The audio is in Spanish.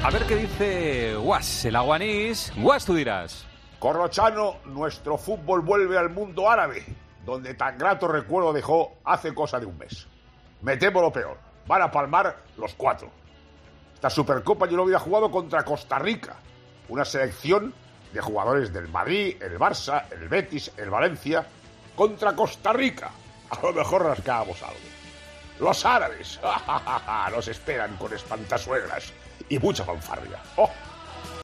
A ver qué dice Guas, el aguanís. Guas, tú dirás. Corrochano, nuestro fútbol vuelve al mundo árabe, donde tan grato recuerdo dejó hace cosa de un mes. Me temo lo peor. Van a palmar los 4. Esta Supercopa yo lo había jugado contra Costa Rica, una selección de jugadores del Madrid, el Barça, el Betis, el Valencia, contra Costa Rica. A lo mejor rascábamos algo. Los árabes nos esperan con espantasuegras y mucha fanfarria. ¡Oh!